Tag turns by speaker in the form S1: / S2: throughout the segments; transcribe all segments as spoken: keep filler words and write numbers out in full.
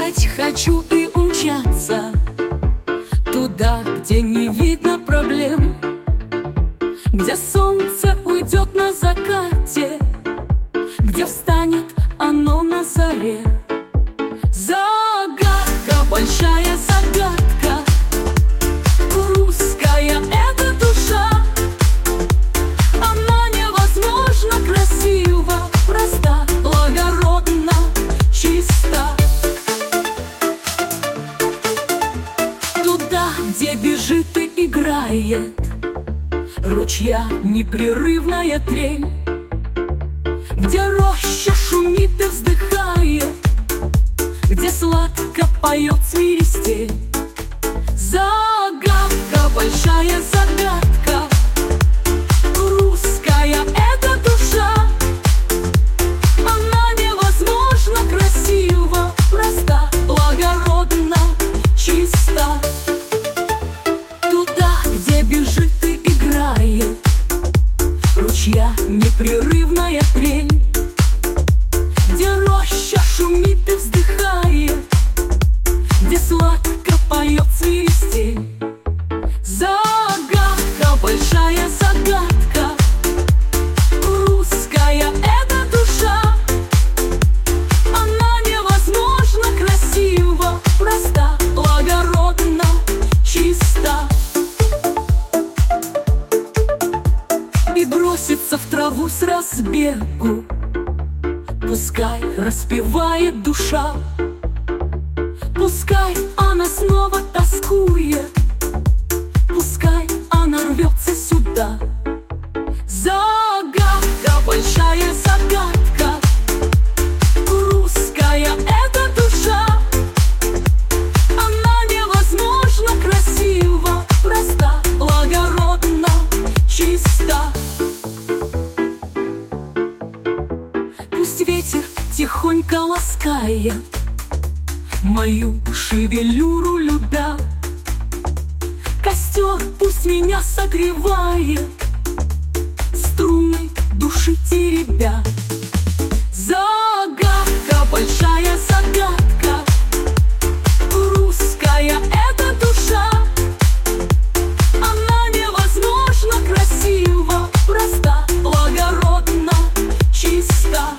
S1: Лететь хочу и умчаться туда, где не видно проблем, где солнце уйдет на закате, где встанет оно на заре. Загадка, большая загадка, русская эта душа. Она невозможно красива, проста, благородна, чиста. Туда, где бежит и играет ручья непрерывная трель, где роща шумит и вздыхает, где сладко поет свиристель. Загадка, большая загадка, русская эта душа. Она невозможно красива, проста, благородна, чиста. Туда, где бежит и играет ручья непрерывная трель, где роща шумит и вздыхает, где сладко поет свиристель. Загадка, большая загадка, русская эта душа. Она невозможно красива, проста, благородна, чиста. И бросится в траву с разбегу, пускай распевает душа, пускай она снова тоскует, пускай она рвется сюда. Загадка, большая загадка, русская эта душа. Она невозможно красива, проста, благородна, чиста. Пусть ветер тихонько ласкает мою шевелюру, любя. Костер пусть меня согревает, струны души теребя. Загадка, большая загадка, русская эта душа. Она невозможно красива, проста, благородна, чиста.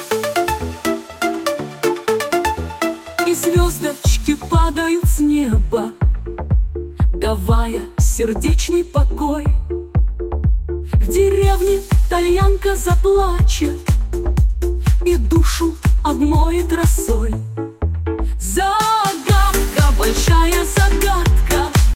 S1: И звездочки падают с неба, давая сердечный покой. В деревне тальянка заплачет и душу обмоет росой.